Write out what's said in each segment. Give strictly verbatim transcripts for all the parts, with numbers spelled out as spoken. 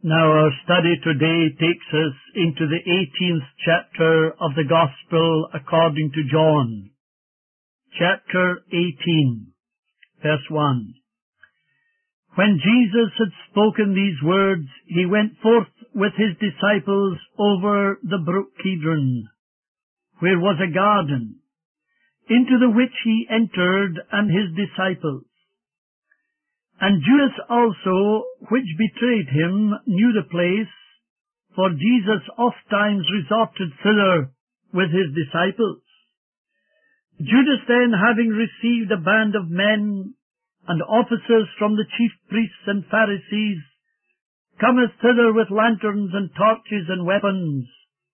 Now our study today takes us into the eighteenth chapter of the Gospel according to John. Chapter eighteen, verse one. When Jesus had spoken these words, he went forth with his disciples over the brook Kidron, where was a garden, into the which he entered and his disciples. And Judas also, which betrayed him, knew the place, for Jesus ofttimes resorted thither with his disciples. Judas then, having received a band of men and officers from the chief priests and Pharisees, cometh thither with lanterns and torches and weapons.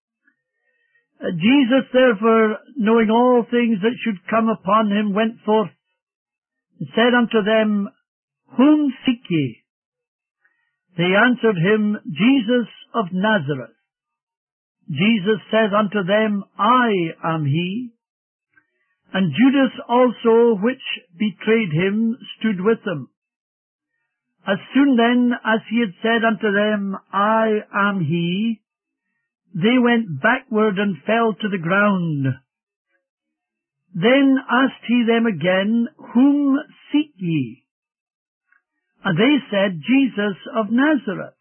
Jesus, therefore, knowing all things that should come upon him, went forth, and said unto them, Whom seek ye? They answered him, Jesus of Nazareth. Jesus said unto them, I am he. And Judas also, which betrayed him, stood with them. As soon then as he had said unto them, I am he, they went backward and fell to the ground. Then asked he them again, Whom seek ye? And they said, Jesus of Nazareth.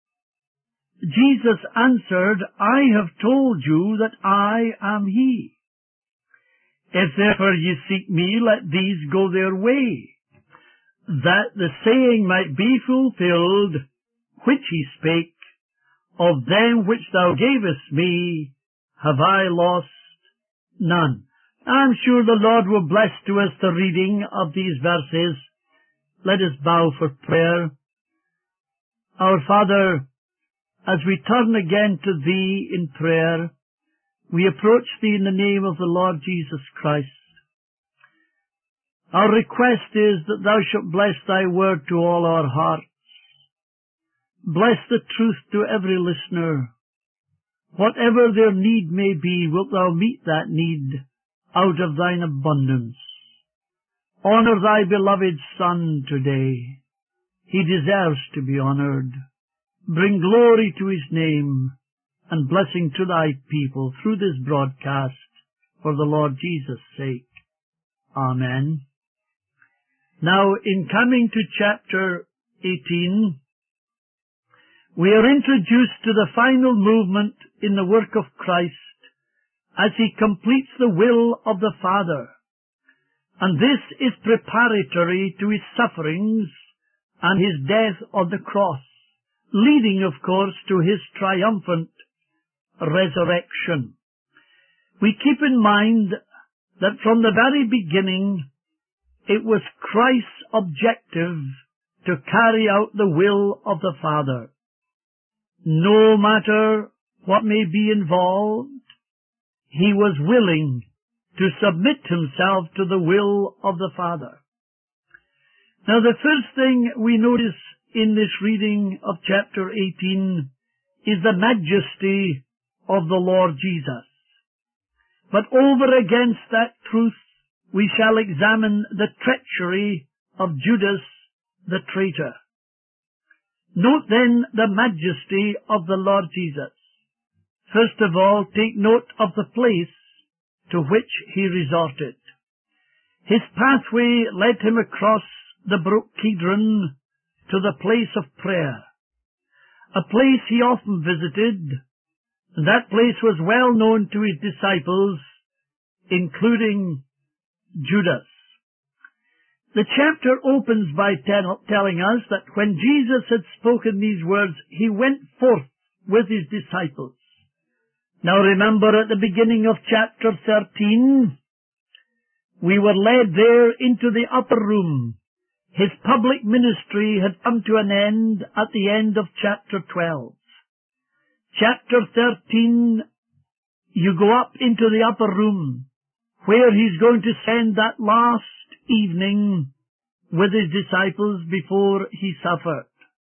Jesus answered, I have told you that I am he. If therefore ye seek me, let these go their way, that the saying might be fulfilled, which he spake, Of them which thou gavest me, have I lost none. I'm sure the Lord will bless to us the reading of these verses. Let us bow for prayer. Our Father, as we turn again to Thee in prayer, we approach Thee in the name of the Lord Jesus Christ. Our request is that Thou shalt bless Thy word to all our hearts. Bless the truth to every listener. Whatever their need may be, wilt Thou meet that need out of Thine abundance. Honor Thy beloved Son today. He deserves to be honored. Bring glory to His name and blessing to Thy people through this broadcast, for the Lord Jesus' sake. Amen. Now, in coming to chapter eighteen, we are introduced to the final movement in the work of Christ as He completes the will of the Father. And this is preparatory to His sufferings and His death on the cross, leading, of course, to His triumphant resurrection. We keep in mind that from the very beginning it was Christ's objective to carry out the will of the Father. No matter what may be involved, He was willing to submit Himself to the will of the Father. Now, the first thing we notice in this reading of chapter eighteen is the majesty of the Lord Jesus. But over against that truth, we shall examine the treachery of Judas the traitor. Note then the majesty of the Lord Jesus. First of all, take note of the place to which He resorted. His pathway led Him across the brook Kidron to the place of prayer, a place He often visited. That place was well known to His disciples, including Judas. The chapter opens by tell, telling us that when Jesus had spoken these words, He went forth with His disciples. Now remember, at the beginning of chapter thirteen, we were led there into the upper room. His public ministry had come to an end at the end of chapter twelve. Chapter thirteen, you go up into the upper room, where He's going to spend that last evening with His disciples before He suffered.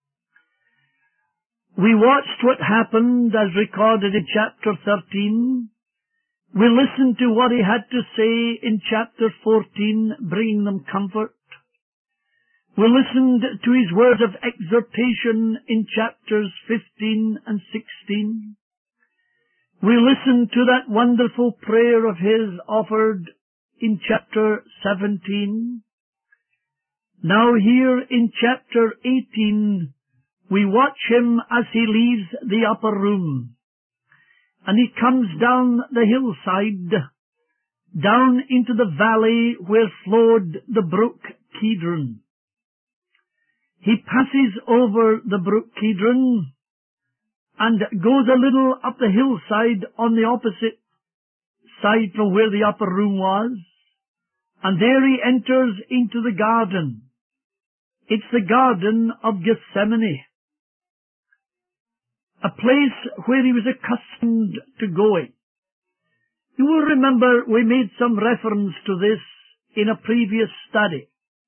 We watched what happened as recorded in chapter thirteen. We listened to what He had to say in chapter fourteen, bringing them comfort. We listened to his words of exhortation in chapters fifteen and sixteen. We listened to that wonderful prayer of his offered in chapter seventeen. Now here in chapter eighteen, we watch him as he leaves the upper room, and he comes down the hillside, down into the valley where flowed the brook Kidron. He passes over the brook Kidron and goes a little up the hillside on the opposite side from where the upper room was, and there he enters into the garden. It's the Garden of Gethsemane, a place where he was accustomed to going. You will remember we made some reference to this in a previous study,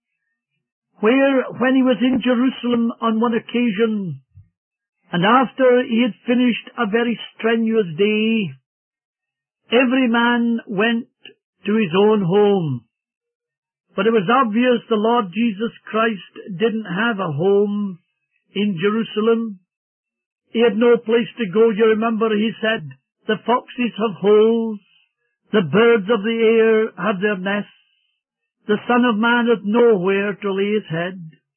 where when he was in Jerusalem on one occasion, and after he had finished a very strenuous day, every man went to his own home. But it was obvious the Lord Jesus Christ didn't have a home in Jerusalem. He had no place to go. You remember he said, the foxes have holes, the birds of the air have their nests, the Son of Man hath nowhere to lay his head.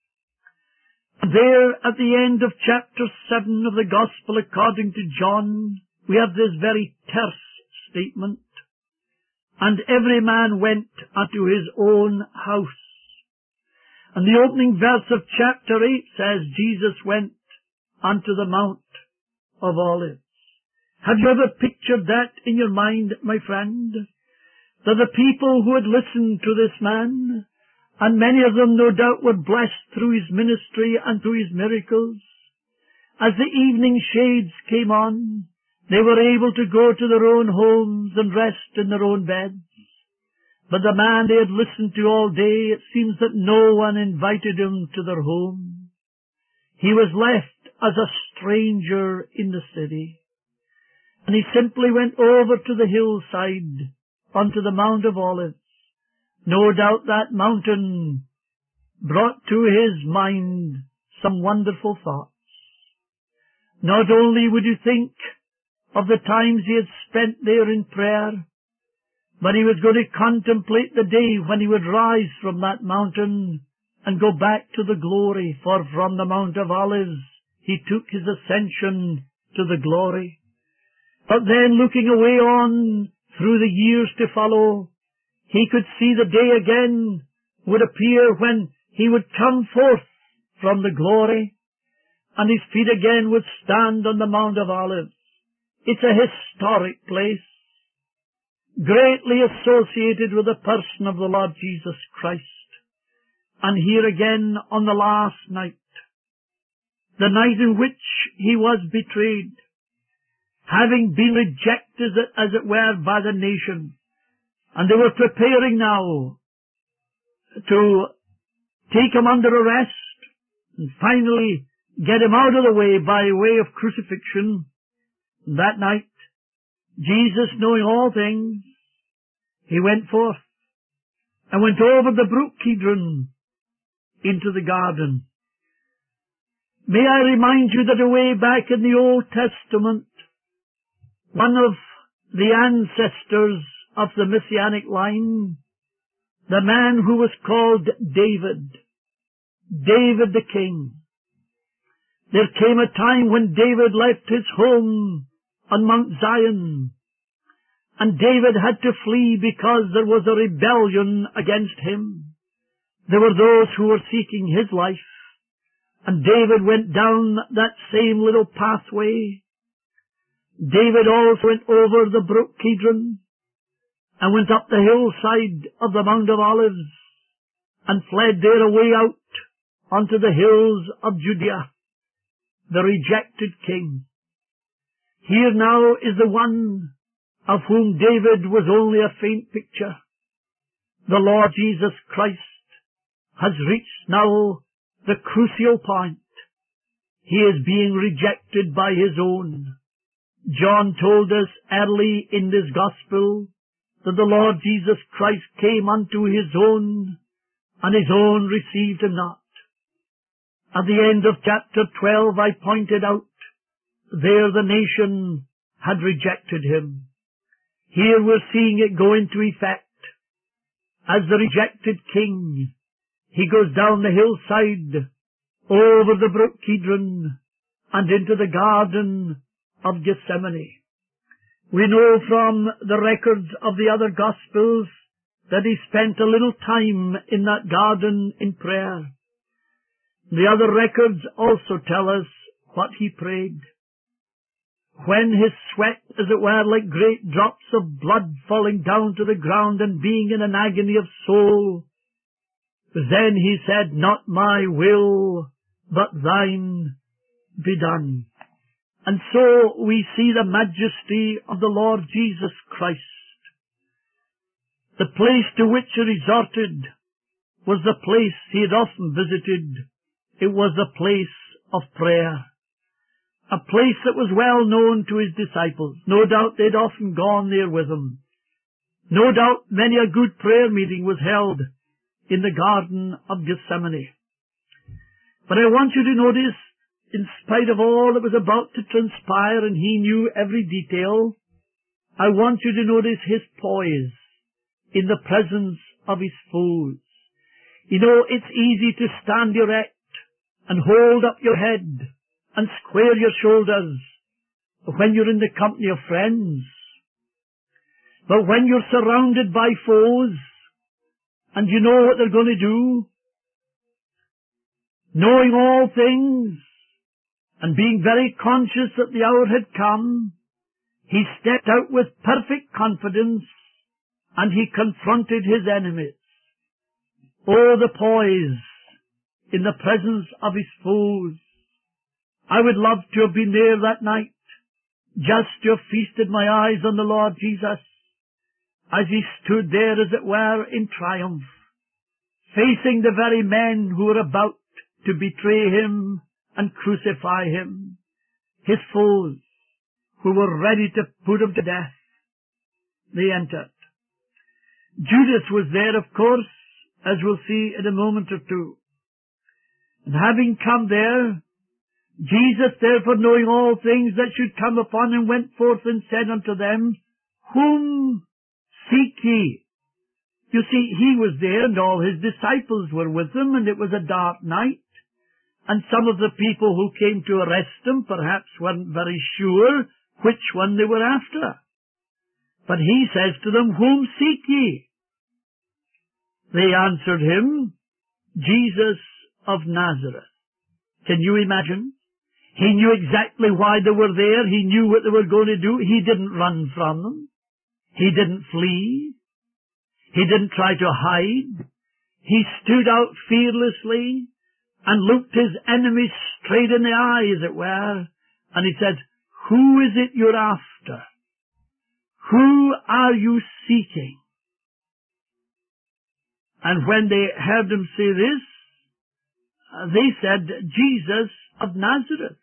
There at the end of chapter seven of the Gospel according to John, we have this very terse statement, and every man went unto his own house. And the opening verse of chapter eight says, Jesus went unto the Mount of Olives. Have you ever pictured that in your mind, my friend? That the people who had listened to this man, and many of them no doubt were blessed through his ministry and through his miracles, as the evening shades came on, they were able to go to their own homes and rest in their own beds. But the man they had listened to all day, it seems that no one invited him to their home. He was left as a stranger in the city. And he simply went over to the hillside, onto the Mount of Olives. No doubt that mountain brought to his mind some wonderful thoughts. Not only would you think of the times he had spent there in prayer, but he was going to contemplate the day when he would rise from that mountain and go back to the glory, for from the Mount of Olives he took his ascension to the glory. But then looking away on through the years to follow, he could see the day again would appear when he would come forth from the glory, and his feet again would stand on the Mount of Olives. It's a historic place, greatly associated with the person of the Lord Jesus Christ. And here again on the last night, the night in which he was betrayed, having been rejected as it were by the nation, and they were preparing now to take him under arrest and finally get him out of the way by way of crucifixion. That night, Jesus, knowing all things, he went forth and went over the brook Kidron into the garden. May I remind you that away back in the Old Testament, one of the ancestors of the Messianic line, the man who was called David, David the king. There came a time when David left his home on Mount Zion, and David had to flee because there was a rebellion against him. There were those who were seeking his life, and David went down that same little pathway. David also went over the brook Kidron, and went up the hillside of the Mount of Olives, and fled there away out onto the hills of Judea, the rejected king. Here now is the one of whom David was only a faint picture. The Lord Jesus Christ has reached now the crucial point. He is being rejected by his own. John told us early in this gospel that the Lord Jesus Christ came unto his own, and his own received him not. At the end of chapter twelve I pointed out, there the nation had rejected him. Here we're seeing it go into effect. As the rejected king, he goes down the hillside, over the brook Kidron, and into the Garden of Gethsemane. We know from the records of the other Gospels that he spent a little time in that garden in prayer. The other records also tell us what he prayed. When his sweat, as it were, like great drops of blood falling down to the ground and being in an agony of soul, then he said, "Not my will, but thine be done." And so we see the majesty of the Lord Jesus Christ. The place to which he resorted was the place he had often visited. It was the place of prayer. A place that was well known to his disciples. No doubt they'd often gone there with him. No doubt many a good prayer meeting was held in the Garden of Gethsemane. But I want you to notice, in spite of all that was about to transpire, and he knew every detail, I want you to notice his poise in the presence of his foes. You know, it's easy to stand erect and hold up your head and square your shoulders when you're in the company of friends. But when you're surrounded by foes, and you know what they're going to do, knowing all things, and being very conscious that the hour had come, he stepped out with perfect confidence, and he confronted his enemies. Oh, the poise in the presence of his foes. I would love to have been there that night, just to have feasted my eyes on the Lord Jesus, as he stood there, as it were, in triumph, facing the very men who were about to betray him and crucify him, his foes, who were ready to put him to death. They entered. Judas was there, of course, as we'll see in a moment or two. And having come there, Jesus, therefore, knowing all things that should come upon him, went forth and said unto them, "Whom seek ye?" You see, he was there, and all his disciples were with him, and it was a dark night. And some of the people who came to arrest him perhaps weren't very sure which one they were after. But he says to them, "Whom seek ye?" They answered him, "Jesus of Nazareth." Can you imagine? He knew exactly why they were there. He knew what they were going to do. He didn't run from them. He didn't flee. He didn't try to hide. He stood out fearlessly and looked his enemies straight in the eye, as it were, and he said, "Who is it you're after? Who are you seeking?" And when they heard him say this, they said, "Jesus of Nazareth."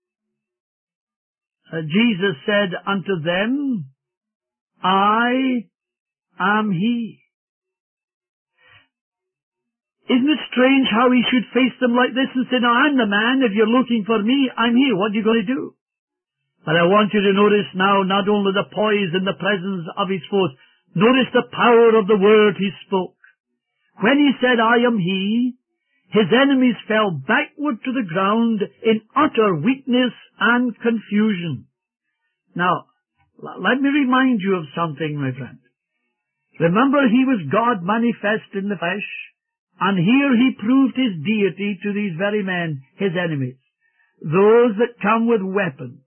Uh, Jesus said unto them, "I am he." Isn't it strange how he should face them like this and say, "Now I'm the man. If you're looking for me, I'm here. What are you going to do?" But I want you to notice now not only the poise in the presence of his foes, notice the power of the word he spoke. When he said, "I am he," his enemies fell backward to the ground in utter weakness and confusion. Now, let me remind you of something, my friend. Remember, he was God manifest in the flesh, and here he proved his deity to these very men, his enemies, those that come with weapons,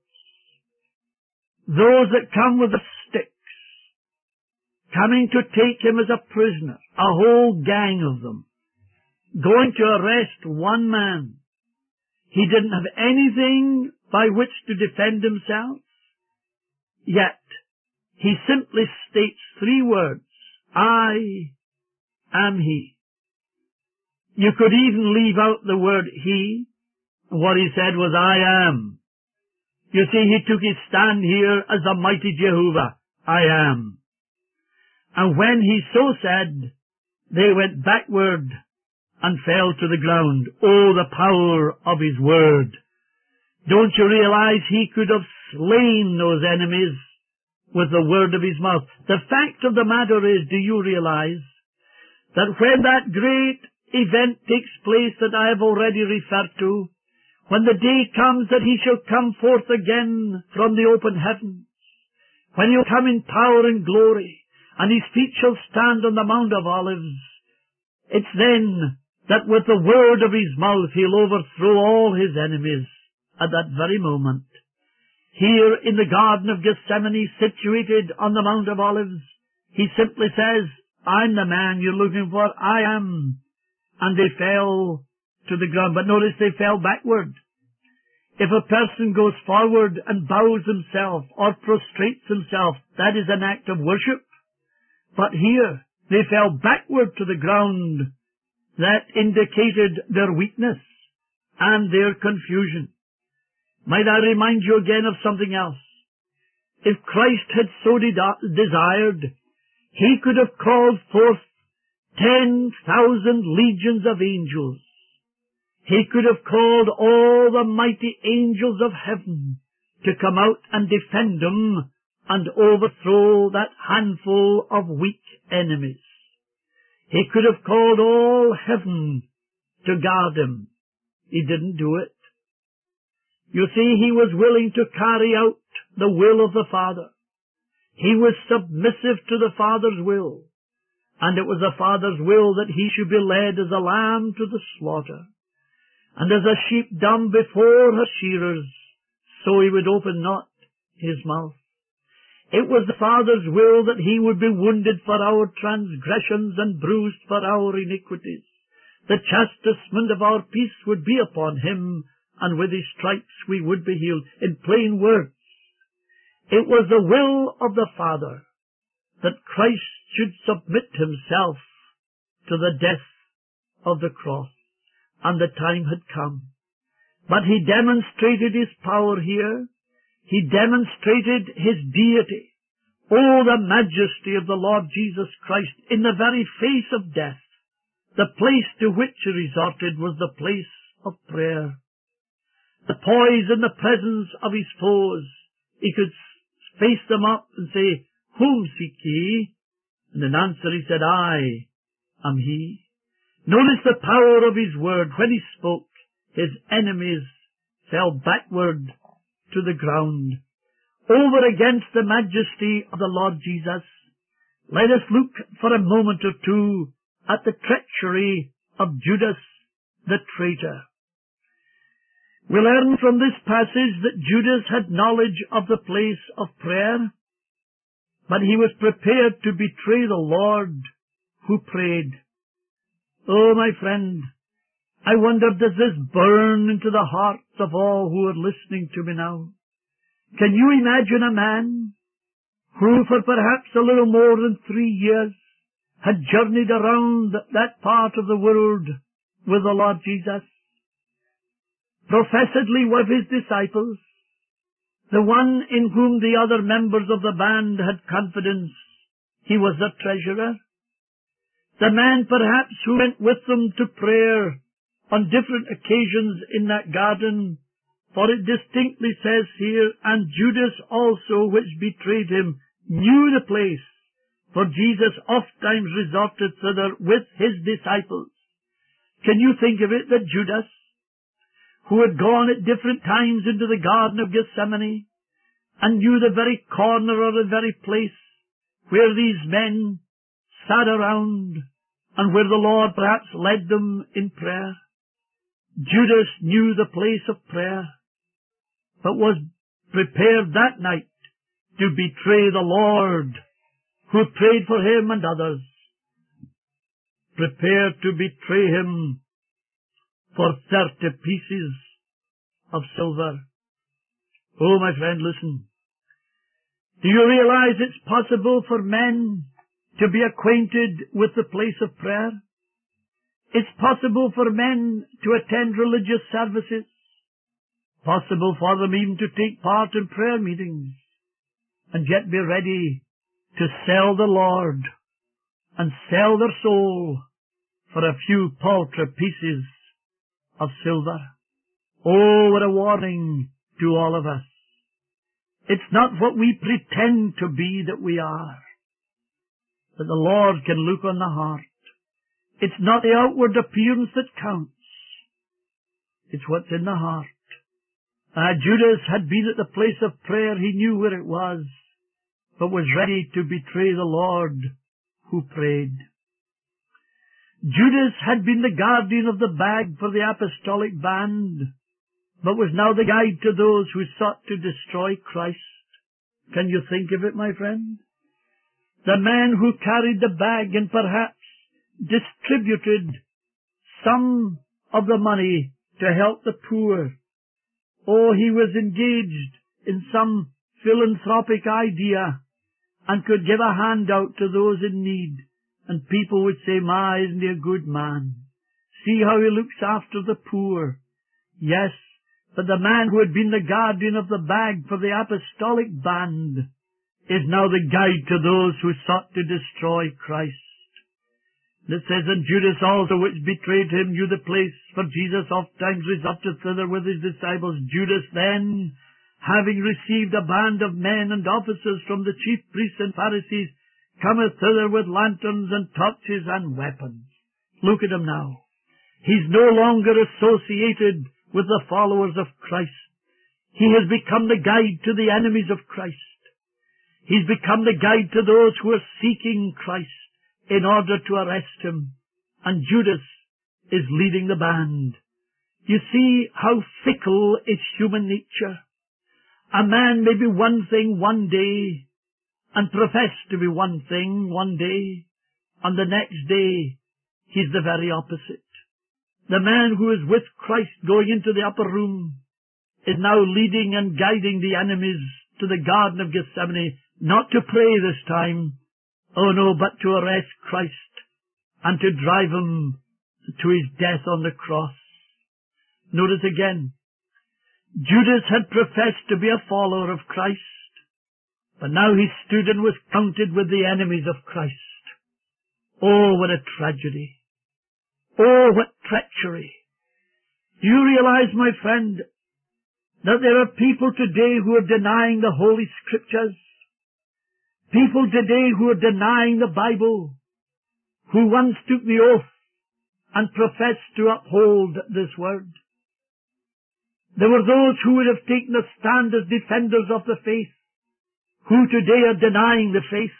those that come with the sticks, coming to take him as a prisoner, a whole gang of them, going to arrest one man. He didn't have anything by which to defend himself, yet he simply states three words, "I am he." You could even leave out the word he. What he said was, "I am." You see, he took his stand here as the mighty Jehovah, "I am." And when he so said, they went backward and fell to the ground. Oh, the power of his word. Don't you realize he could have slain those enemies with the word of his mouth? The fact of the matter is, do you realize that when that great event takes place that I have already referred to, when the day comes that he shall come forth again from the open heavens, when he'll come in power and glory, and his feet shall stand on the Mount of Olives, it's then that with the word of his mouth he'll overthrow all his enemies at that very moment. Here in the Garden of Gethsemane, situated on the Mount of Olives, he simply says, I'm the man you're looking for, I am. And they fell to the ground. But notice they fell backward. If a person goes forward and bows himself or prostrates himself, that is an act of worship. But here they fell backward to the ground. That indicated their weakness and their confusion. Might I remind you again of something else? If Christ had so de- desired, he could have called forth ten thousand legions of angels. He could have called all the mighty angels of heaven to come out and defend him and overthrow that handful of weak enemies. He could have called all heaven to guard him. He didn't do it. You see, he was willing to carry out the will of the Father. He was submissive to the Father's will. And it was the Father's will that he should be led as a lamb to the slaughter. And as a sheep dumb before her shearers, so he would open not his mouth. It was the Father's will that he would be wounded for our transgressions and bruised for our iniquities. The chastisement of our peace would be upon him, and with his stripes we would be healed. In plain words, it was the will of the Father that Christ should submit himself to the death of the cross, and the time had come. But he demonstrated his power here. He demonstrated his deity. Oh, the majesty of the Lord Jesus Christ in the very face of death. The place to which he resorted was the place of prayer. The poise and the presence of his foes. He could face them up and say, Whom seek ye? And in answer he said, I am he. Notice the power of his word. When he spoke, his enemies fell backward to the ground. Over against the majesty of the Lord Jesus, let us look for a moment or two at the treachery of Judas the traitor. We learn from this passage that Judas had knowledge of the place of prayer, but he was prepared to betray the Lord who prayed. Oh, my friend, I wonder, does this burn into the hearts of all who are listening to me now? Can you imagine a man who for perhaps a little more than three years had journeyed around that part of the world with the Lord Jesus? Professedly one of his disciples, the one in whom the other members of the band had confidence. He was the treasurer. The man perhaps who went with them to prayer on different occasions in that garden. For it distinctly says here, and Judas also, which betrayed him, knew the place, for Jesus ofttimes resorted thither with his disciples. Can you think of it, that Judas, who had gone at different times into the Garden of Gethsemane, and knew the very corner or the very place where these men sat around, and where the Lord perhaps led them in prayer? Judas knew the place of prayer, but was prepared that night to betray the Lord who prayed for him and others. Prepared to betray him for thirty pieces of silver. Oh, my friend, listen. Do you realize it's possible for men to be acquainted with the place of prayer? It's possible for men to attend religious services. Possible for them even to take part in prayer meetings, and yet be ready to sell the Lord and sell their soul for a few paltry pieces of silver. Oh, what a warning to all of us. It's not what we pretend to be that we are, but the Lord can look on the heart. It's not the outward appearance that counts. It's what's in the heart. Uh, Judas had been at the place of prayer. He knew where it was, but was ready to betray the Lord who prayed. Judas had been the guardian of the bag for the apostolic band, but was now the guide to those who sought to destroy Christ. Can you think of it, my friend? The man who carried the bag and perhaps distributed some of the money to help the poor. Oh, he was engaged in some philanthropic idea and could give a handout to those in need. And people would say, "My, isn't he a good man? See how he looks after the poor." Yes, but the man who had been the guardian of the bag for the apostolic band is now the guide to those who sought to destroy Christ. And it says, "And Judas also, which betrayed him, knew the place, for Jesus oft times resorted thither with his disciples. Judas then, having received a band of men and officers from the chief priests and Pharisees, cometh thither with lanterns and torches and weapons." Look at him now. He's no longer associated with the followers of Christ. He has become the guide to the enemies of Christ. He's become the guide to those who are seeking Christ in order to arrest him. And Judas is leading the band. You see how fickle is human nature. A man may be one thing one day and profess to be one thing one day, and the next day he's the very opposite. The man who is with Christ going into the upper room is now leading and guiding the enemies to the Garden of Gethsemane, not to pray this time, oh no, but to arrest Christ and to drive him to his death on the cross. Notice again, Judas had professed to be a follower of Christ, but now he stood and was counted with the enemies of Christ. Oh, what a tragedy. Oh, what treachery. Do you realize, my friend, that there are people today who are denying the Holy Scriptures? People today who are denying the Bible, who once took the oath and professed to uphold this word. There were those who would have taken a stand as defenders of the faith, who today are denying the faith.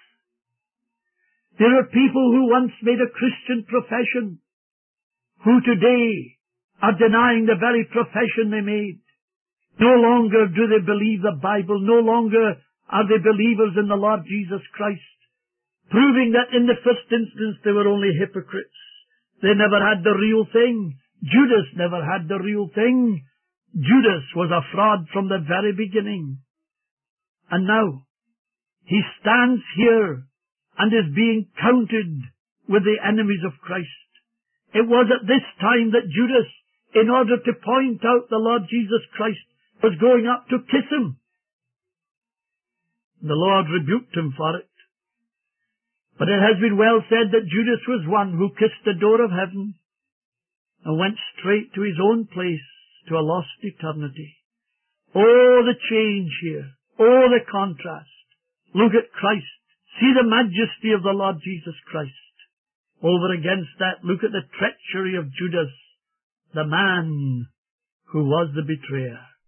There are people who once made a Christian profession, who today are denying the very profession they made. No longer do they believe the Bible, no longer are they believers in the Lord Jesus Christ, proving that in the first instance they were only hypocrites. They never had the real thing. Judas never had the real thing. Judas was a fraud from the very beginning. And now, he stands here and is being counted with the enemies of Christ. It was at this time that Judas, in order to point out the Lord Jesus Christ, was going up to kiss him. The Lord rebuked him for it. But it has been well said that Judas was one who kissed the door of heaven and went straight to his own place, to a lost eternity. Oh, the change here. Oh, the contrast. Look at Christ. See the majesty of the Lord Jesus Christ. Over against that, look at the treachery of Judas, the man who was the betrayer.